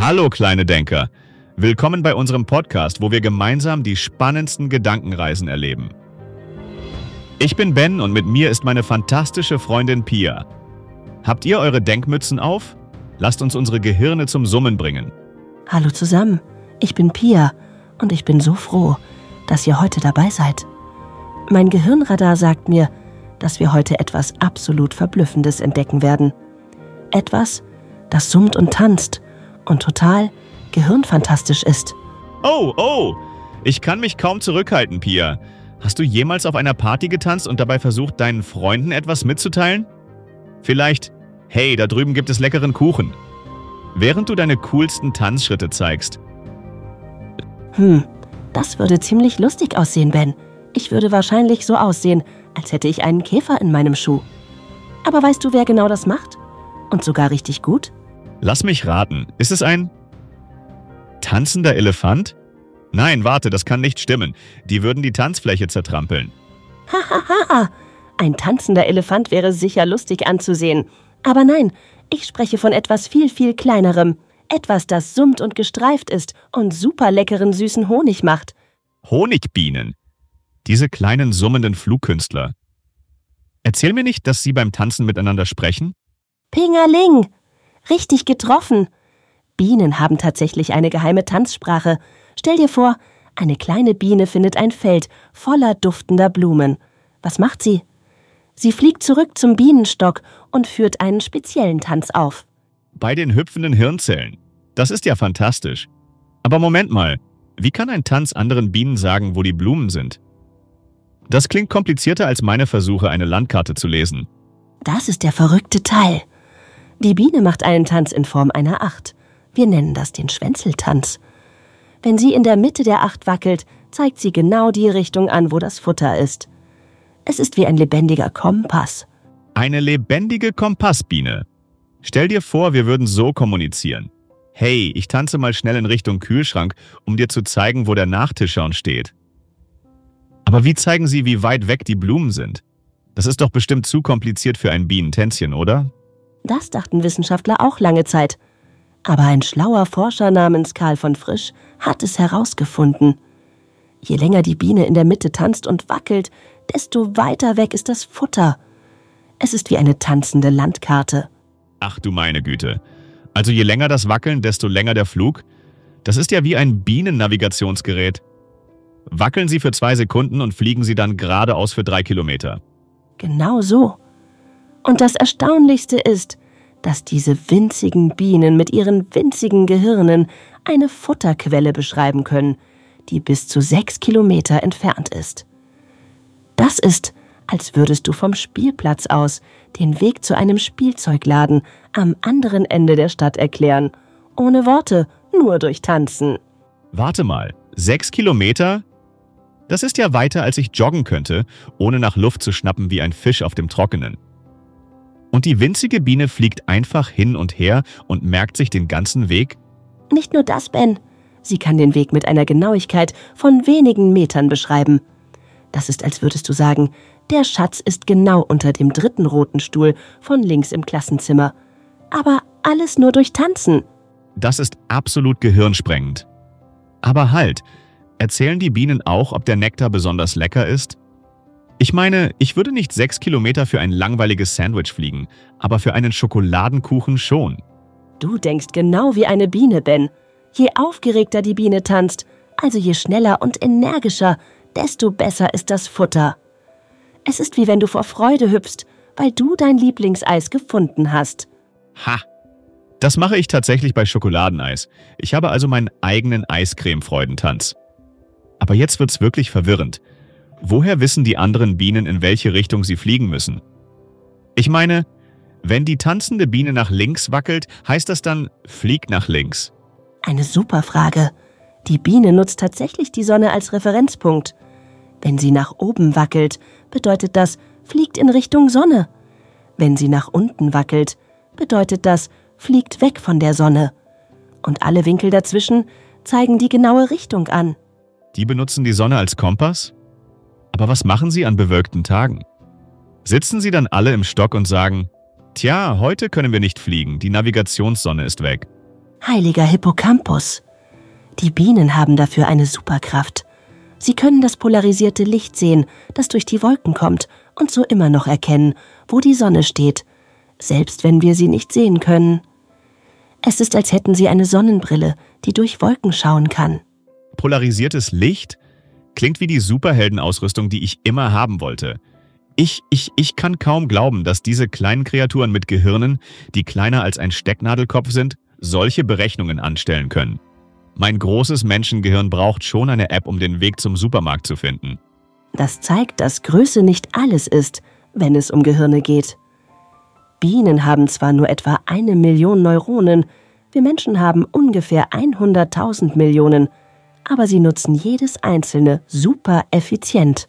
Hallo kleine Denker, willkommen bei unserem Podcast, wo wir gemeinsam die spannendsten Gedankenreisen erleben. Ich bin Ben und mit mir ist meine fantastische Freundin Pia. Habt ihr eure Denkmützen auf? Lasst uns unsere Gehirne zum Summen bringen. Hallo zusammen, ich bin Pia und ich bin so froh, dass ihr heute dabei seid. Mein Gehirnradar sagt mir, dass wir heute etwas absolut Verblüffendes entdecken werden. Etwas, das summt und tanzt und total gehirnfantastisch ist. Oh, ich kann mich kaum zurückhalten, Pia. Hast du jemals auf einer Party getanzt und dabei versucht, deinen Freunden etwas mitzuteilen? Vielleicht, hey, da drüben gibt es leckeren Kuchen. Während du deine coolsten Tanzschritte zeigst. Das würde ziemlich lustig aussehen, Ben. Ich würde wahrscheinlich so aussehen, als hätte ich einen Käfer in meinem Schuh. Aber weißt du, wer genau das macht? Und sogar richtig gut? Lass mich raten, ist es ein tanzender Elefant? Nein, warte, das kann nicht stimmen. Die würden die Tanzfläche zertrampeln. Hahaha, ein tanzender Elefant wäre sicher lustig anzusehen. Aber nein, ich spreche von etwas viel, viel kleinerem. Etwas, das summt und gestreift ist und super leckeren süßen Honig macht. Honigbienen. Diese kleinen summenden Flugkünstler. Erzähl mir nicht, dass sie beim Tanzen miteinander sprechen? Pingerling! Richtig getroffen! Bienen haben tatsächlich eine geheime Tanzsprache. Stell dir vor, eine kleine Biene findet ein Feld voller duftender Blumen. Was macht sie? Sie fliegt zurück zum Bienenstock und führt einen speziellen Tanz auf. Bei den hüpfenden Hirnzellen. Das ist ja fantastisch. Aber Moment mal, wie kann ein Tanz anderen Bienen sagen, wo die Blumen sind? Das klingt komplizierter als meine Versuche, eine Landkarte zu lesen. Das ist der verrückte Teil. Die Biene macht einen Tanz in Form einer Acht. Wir nennen das den Schwänzeltanz. Wenn sie in der Mitte der Acht wackelt, zeigt sie genau die Richtung an, wo das Futter ist. Es ist wie ein lebendiger Kompass. Eine lebendige Kompassbiene. Stell dir vor, wir würden so kommunizieren. Hey, ich tanze mal schnell in Richtung Kühlschrank, um dir zu zeigen, wo der Nachtisch schon steht. Aber wie zeigen sie, wie weit weg die Blumen sind? Das ist doch bestimmt zu kompliziert für ein Bienentänzchen, oder? Das dachten Wissenschaftler auch lange Zeit. Aber ein schlauer Forscher namens Karl von Frisch hat es herausgefunden. Je länger die Biene in der Mitte tanzt und wackelt, desto weiter weg ist das Futter. Es ist wie eine tanzende Landkarte. Ach du meine Güte. Also je länger das Wackeln, desto länger der Flug? Das ist ja wie ein Bienennavigationsgerät. Wackeln Sie für 2 Sekunden und fliegen Sie dann geradeaus für 3 Kilometer. Genau so. Und das Erstaunlichste ist, dass diese winzigen Bienen mit ihren winzigen Gehirnen eine Futterquelle beschreiben können, die bis zu 6 Kilometer entfernt ist. Das ist, als würdest du vom Spielplatz aus den Weg zu einem Spielzeugladen am anderen Ende der Stadt erklären. Ohne Worte, nur durch Tanzen. Warte mal, 6 Kilometer? Das ist ja weiter, als ich joggen könnte, ohne nach Luft zu schnappen wie ein Fisch auf dem Trockenen. Und die winzige Biene fliegt einfach hin und her und merkt sich den ganzen Weg? Nicht nur das, Ben. Sie kann den Weg mit einer Genauigkeit von wenigen Metern beschreiben. Das ist, als würdest du sagen, der Schatz ist genau unter dem 3. roten Stuhl von links im Klassenzimmer. Aber alles nur durch Tanzen. Das ist absolut gehirnsprengend. Aber halt, erzählen die Bienen auch, ob der Nektar besonders lecker ist? Ich meine, ich würde nicht 6 Kilometer für ein langweiliges Sandwich fliegen, aber für einen Schokoladenkuchen schon. Du denkst genau wie eine Biene, Ben. Je aufgeregter die Biene tanzt, also je schneller und energischer, desto besser ist das Futter. Es ist wie wenn du vor Freude hüpfst, weil du dein Lieblingseis gefunden hast. Ha! Das mache ich tatsächlich bei Schokoladeneis. Ich habe also meinen eigenen Eiscreme-Freudentanz. Aber jetzt wird's wirklich verwirrend. Woher wissen die anderen Bienen, in welche Richtung sie fliegen müssen? Ich meine, wenn die tanzende Biene nach links wackelt, heißt das dann, flieg nach links. Eine super Frage. Die Biene nutzt tatsächlich die Sonne als Referenzpunkt. Wenn sie nach oben wackelt, bedeutet das, fliegt in Richtung Sonne. Wenn sie nach unten wackelt, bedeutet das, fliegt weg von der Sonne. Und alle Winkel dazwischen zeigen die genaue Richtung an. Die benutzen die Sonne als Kompass? Aber was machen sie an bewölkten Tagen? Sitzen sie dann alle im Stock und sagen, tja, heute können wir nicht fliegen, die Navigationssonne ist weg. Heiliger Hippocampus. Die Bienen haben dafür eine Superkraft. Sie können das polarisierte Licht sehen, das durch die Wolken kommt, und so immer noch erkennen, wo die Sonne steht, selbst wenn wir sie nicht sehen können. Es ist, als hätten sie eine Sonnenbrille, die durch Wolken schauen kann. Polarisiertes Licht? Klingt wie die Superheldenausrüstung, die ich immer haben wollte. Ich kann kaum glauben, dass diese kleinen Kreaturen mit Gehirnen, die kleiner als ein Stecknadelkopf sind, solche Berechnungen anstellen können. Mein großes Menschengehirn braucht schon eine App, um den Weg zum Supermarkt zu finden. Das zeigt, dass Größe nicht alles ist, wenn es um Gehirne geht. Bienen haben zwar nur etwa 1 Million Neuronen, wir Menschen haben ungefähr 100.000 Millionen, aber sie nutzen jedes einzelne super effizient.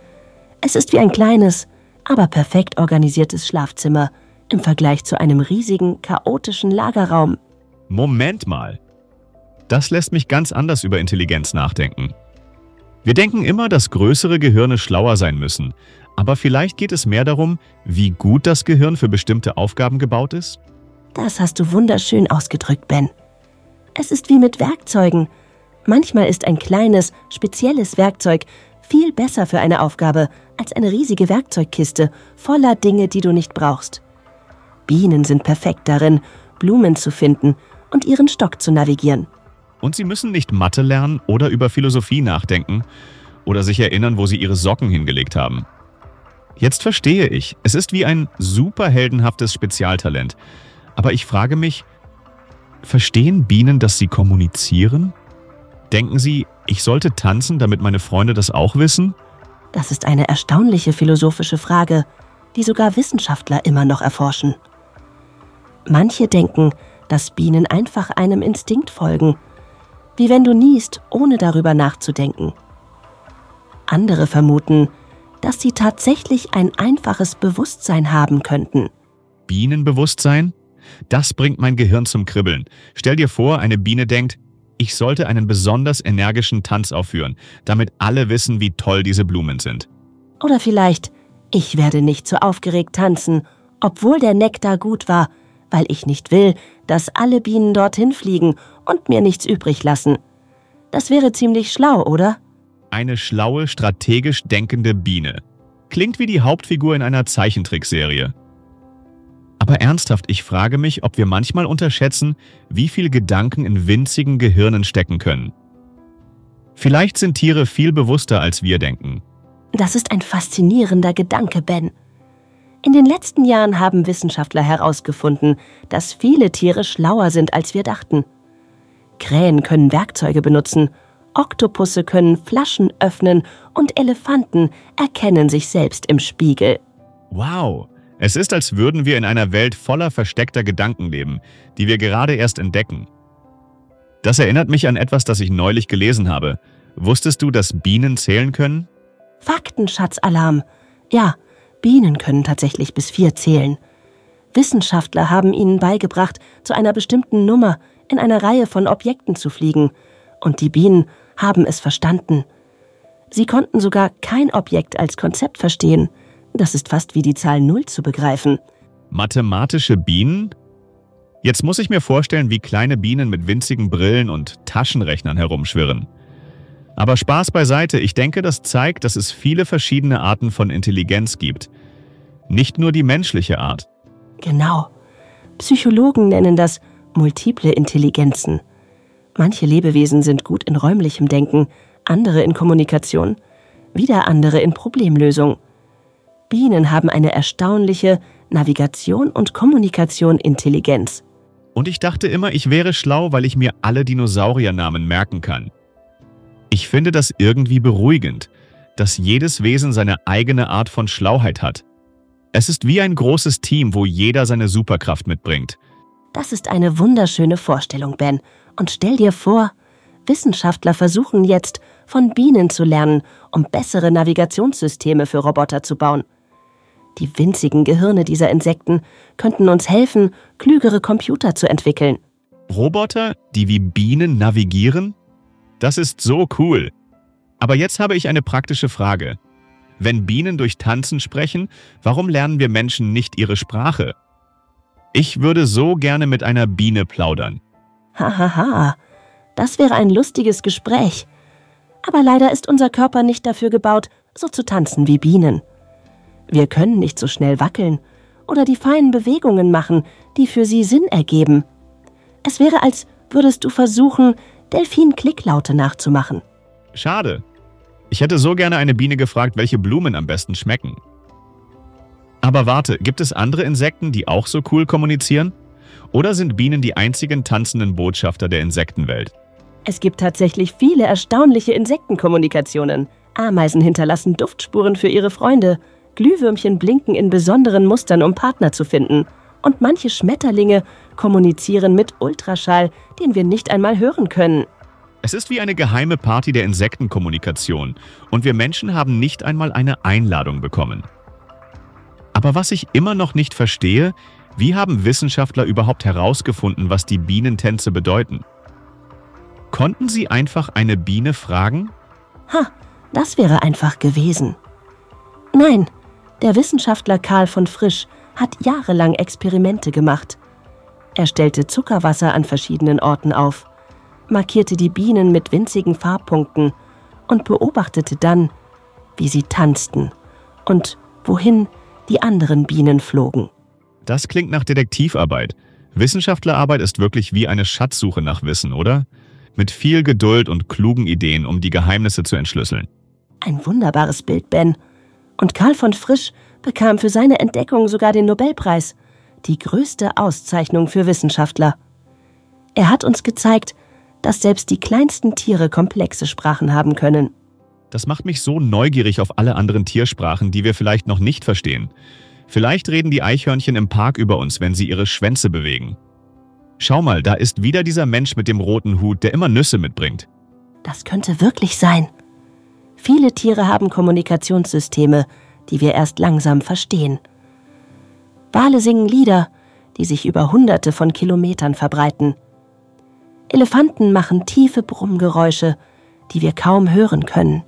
Es ist wie ein kleines, aber perfekt organisiertes Schlafzimmer im Vergleich zu einem riesigen, chaotischen Lagerraum. Moment mal. Das lässt mich ganz anders über Intelligenz nachdenken. Wir denken immer, dass größere Gehirne schlauer sein müssen, aber vielleicht geht es mehr darum, wie gut das Gehirn für bestimmte Aufgaben gebaut ist? Das hast du wunderschön ausgedrückt, Ben. Es ist wie mit Werkzeugen. Manchmal ist ein kleines, spezielles Werkzeug viel besser für eine Aufgabe als eine riesige Werkzeugkiste voller Dinge, die du nicht brauchst. Bienen sind perfekt darin, Blumen zu finden und ihren Stock zu navigieren. Und sie müssen nicht Mathe lernen oder über Philosophie nachdenken oder sich erinnern, wo sie ihre Socken hingelegt haben. Jetzt verstehe ich, es ist wie ein superheldenhaftes Spezialtalent. Aber ich frage mich, verstehen Bienen, dass sie kommunizieren? Denken sie, ich sollte tanzen, damit meine Freunde das auch wissen? Das ist eine erstaunliche philosophische Frage, die sogar Wissenschaftler immer noch erforschen. Manche denken, dass Bienen einfach einem Instinkt folgen, wie wenn du niest, ohne darüber nachzudenken. Andere vermuten, dass sie tatsächlich ein einfaches Bewusstsein haben könnten. Bienenbewusstsein? Das bringt mein Gehirn zum Kribbeln. Stell dir vor, eine Biene denkt, ich sollte einen besonders energischen Tanz aufführen, damit alle wissen, wie toll diese Blumen sind. Oder vielleicht, ich werde nicht so aufgeregt tanzen, obwohl der Nektar gut war, weil ich nicht will, dass alle Bienen dorthin fliegen und mir nichts übrig lassen. Das wäre ziemlich schlau, oder? Eine schlaue, strategisch denkende Biene. Klingt wie die Hauptfigur in einer Zeichentrickserie. Aber ernsthaft, ich frage mich, ob wir manchmal unterschätzen, wie viel Gedanken in winzigen Gehirnen stecken können. Vielleicht sind Tiere viel bewusster, als wir denken. Das ist ein faszinierender Gedanke, Ben. In den letzten Jahren haben Wissenschaftler herausgefunden, dass viele Tiere schlauer sind, als wir dachten. Krähen können Werkzeuge benutzen, Oktopusse können Flaschen öffnen und Elefanten erkennen sich selbst im Spiegel. Wow! Es ist, als würden wir in einer Welt voller versteckter Gedanken leben, die wir gerade erst entdecken. Das erinnert mich an etwas, das ich neulich gelesen habe. Wusstest du, dass Bienen zählen können? Faktenschatzalarm. Ja, Bienen können tatsächlich bis 4 zählen. Wissenschaftler haben ihnen beigebracht, zu einer bestimmten Nummer in einer Reihe von Objekten zu fliegen. Und die Bienen haben es verstanden. Sie konnten sogar kein Objekt als Konzept verstehen. Das ist fast wie die Zahl 0 zu begreifen. Mathematische Bienen? Jetzt muss ich mir vorstellen, wie kleine Bienen mit winzigen Brillen und Taschenrechnern herumschwirren. Aber Spaß beiseite, ich denke, das zeigt, dass es viele verschiedene Arten von Intelligenz gibt. Nicht nur die menschliche Art. Genau. Psychologen nennen das multiple Intelligenzen. Manche Lebewesen sind gut in räumlichem Denken, andere in Kommunikation, wieder andere in Problemlösung. Bienen haben eine erstaunliche Navigation und Kommunikation-Intelligenz. Und ich dachte immer, ich wäre schlau, weil ich mir alle Dinosauriernamen merken kann. Ich finde das irgendwie beruhigend, dass jedes Wesen seine eigene Art von Schlauheit hat. Es ist wie ein großes Team, wo jeder seine Superkraft mitbringt. Das ist eine wunderschöne Vorstellung, Ben. Und stell dir vor, Wissenschaftler versuchen jetzt, von Bienen zu lernen, um bessere Navigationssysteme für Roboter zu bauen. Die winzigen Gehirne dieser Insekten könnten uns helfen, klügere Computer zu entwickeln. Roboter, die wie Bienen navigieren? Das ist so cool. Aber jetzt habe ich eine praktische Frage. Wenn Bienen durch Tanzen sprechen, warum lernen wir Menschen nicht ihre Sprache? Ich würde so gerne mit einer Biene plaudern. Hahaha, das wäre ein lustiges Gespräch. Aber leider ist unser Körper nicht dafür gebaut, so zu tanzen wie Bienen. Wir können nicht so schnell wackeln oder die feinen Bewegungen machen, die für sie Sinn ergeben. Es wäre, als würdest du versuchen, Delfin-Klicklaute nachzumachen. Schade. Ich hätte so gerne eine Biene gefragt, welche Blumen am besten schmecken. Aber warte, gibt es andere Insekten, die auch so cool kommunizieren? Oder sind Bienen die einzigen tanzenden Botschafter der Insektenwelt? Es gibt tatsächlich viele erstaunliche Insektenkommunikationen. Ameisen hinterlassen Duftspuren für ihre Freunde. Glühwürmchen blinken in besonderen Mustern, um Partner zu finden. Und manche Schmetterlinge kommunizieren mit Ultraschall, den wir nicht einmal hören können. Es ist wie eine geheime Party der Insektenkommunikation und wir Menschen haben nicht einmal eine Einladung bekommen. Aber was ich immer noch nicht verstehe, wie haben Wissenschaftler überhaupt herausgefunden, was die Bienentänze bedeuten? Konnten sie einfach eine Biene fragen? Das wäre einfach gewesen. Nein, der Wissenschaftler Karl von Frisch hat jahrelang Experimente gemacht. Er stellte Zuckerwasser an verschiedenen Orten auf, markierte die Bienen mit winzigen Farbpunkten und beobachtete dann, wie sie tanzten und wohin die anderen Bienen flogen. Das klingt nach Detektivarbeit. Wissenschaftlerarbeit ist wirklich wie eine Schatzsuche nach Wissen, oder? Mit viel Geduld und klugen Ideen, um die Geheimnisse zu entschlüsseln. Ein wunderbares Bild, Ben. Und Karl von Frisch bekam für seine Entdeckung sogar den Nobelpreis, die größte Auszeichnung für Wissenschaftler. Er hat uns gezeigt, dass selbst die kleinsten Tiere komplexe Sprachen haben können. Das macht mich so neugierig auf alle anderen Tiersprachen, die wir vielleicht noch nicht verstehen. Vielleicht reden die Eichhörnchen im Park über uns, wenn sie ihre Schwänze bewegen. Schau mal, da ist wieder dieser Mensch mit dem roten Hut, der immer Nüsse mitbringt. Das könnte wirklich sein. Viele Tiere haben Kommunikationssysteme, die wir erst langsam verstehen. Wale singen Lieder, die sich über Hunderte von Kilometern verbreiten. Elefanten machen tiefe Brummgeräusche, die wir kaum hören können.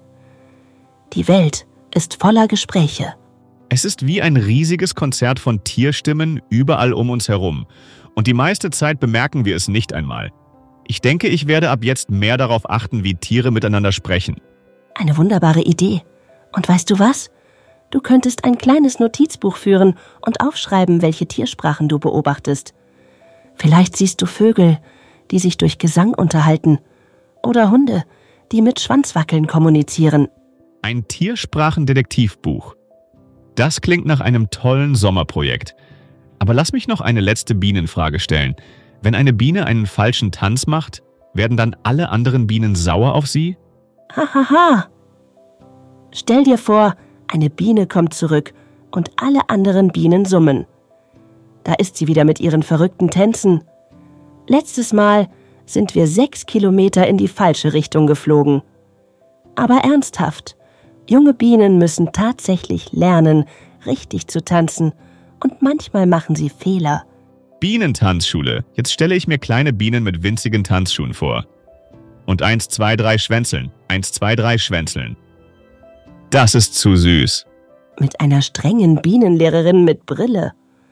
Die Welt ist voller Gespräche. Es ist wie ein riesiges Konzert von Tierstimmen überall um uns herum. Und die meiste Zeit bemerken wir es nicht einmal. Ich denke, ich werde ab jetzt mehr darauf achten, wie Tiere miteinander sprechen. Eine wunderbare Idee. Und weißt du was? Du könntest ein kleines Notizbuch führen und aufschreiben, welche Tiersprachen du beobachtest. Vielleicht siehst du Vögel, die sich durch Gesang unterhalten. Oder Hunde, die mit Schwanzwackeln kommunizieren. Ein Tiersprachendetektivbuch. Das klingt nach einem tollen Sommerprojekt. Aber lass mich noch eine letzte Bienenfrage stellen. Wenn eine Biene einen falschen Tanz macht, werden dann alle anderen Bienen sauer auf sie? Hahaha. Stell dir vor, eine Biene kommt zurück und alle anderen Bienen summen. Da ist sie wieder mit ihren verrückten Tänzen. Letztes Mal sind wir 6 Kilometer in die falsche Richtung geflogen. Aber ernsthaft, junge Bienen müssen tatsächlich lernen, richtig zu tanzen und manchmal machen sie Fehler. Bienentanzschule. Jetzt stelle ich mir kleine Bienen mit winzigen Tanzschuhen vor. Und 1, 2, 3 schwänzeln. 1, 2, 3 schwänzeln. Das ist zu süß. Mit einer strengen Bienenlehrerin mit Brille.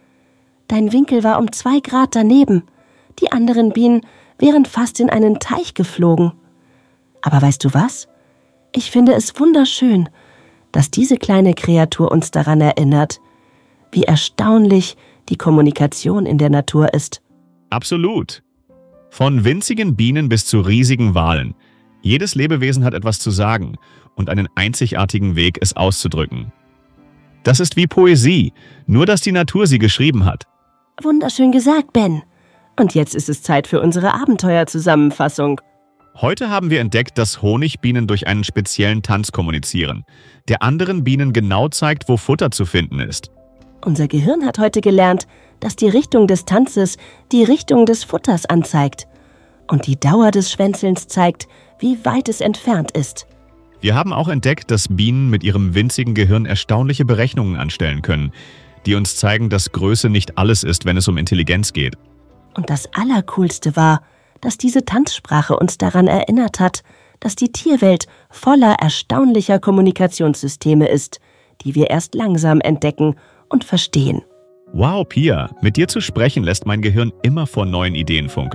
Dein Winkel war um 2 Grad daneben. Die anderen Bienen wären fast in einen Teich geflogen. Aber weißt du was? Ich finde es wunderschön, dass diese kleine Kreatur uns daran erinnert, wie erstaunlich die Kommunikation in der Natur ist. Absolut. Von winzigen Bienen bis zu riesigen Walen. Jedes Lebewesen hat etwas zu sagen und einen einzigartigen Weg, es auszudrücken. Das ist wie Poesie, nur dass die Natur sie geschrieben hat. Wunderschön gesagt, Ben. Und jetzt ist es Zeit für unsere Abenteuerzusammenfassung. Heute haben wir entdeckt, dass Honigbienen durch einen speziellen Tanz kommunizieren, der anderen Bienen genau zeigt, wo Futter zu finden ist. Unser Gehirn hat heute gelernt, dass die Richtung des Tanzes die Richtung des Futters anzeigt. Und die Dauer des Schwänzelns zeigt, wie weit es entfernt ist. Wir haben auch entdeckt, dass Bienen mit ihrem winzigen Gehirn erstaunliche Berechnungen anstellen können, die uns zeigen, dass Größe nicht alles ist, wenn es um Intelligenz geht. Und das Allercoolste war, dass diese Tanzsprache uns daran erinnert hat, dass die Tierwelt voller erstaunlicher Kommunikationssysteme ist, die wir erst langsam entdecken und verstehen. Wow, Pia, mit dir zu sprechen lässt mein Gehirn immer vor neuen Ideen funkeln.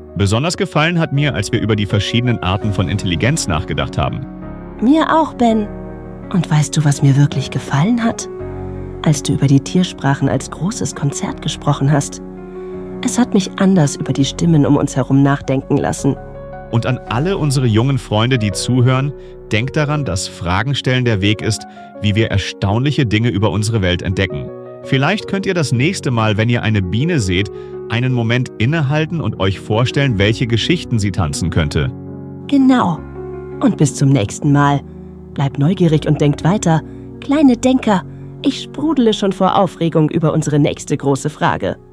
Besonders gefallen hat mir, als wir über die verschiedenen Arten von Intelligenz nachgedacht haben. Mir auch, Ben. Und weißt du, was mir wirklich gefallen hat? Als du über die Tiersprachen als großes Konzert gesprochen hast. Es hat mich anders über die Stimmen um uns herum nachdenken lassen. Und an alle unsere jungen Freunde, die zuhören, denkt daran, dass Fragen stellen der Weg ist, wie wir erstaunliche Dinge über unsere Welt entdecken. Vielleicht könnt ihr das nächste Mal, wenn ihr eine Biene seht, einen Moment innehalten und euch vorstellen, welche Geschichten sie tanzen könnte. Genau. Und bis zum nächsten Mal. Bleibt neugierig und denkt weiter. Kleine Denker, ich sprudele schon vor Aufregung über unsere nächste große Frage.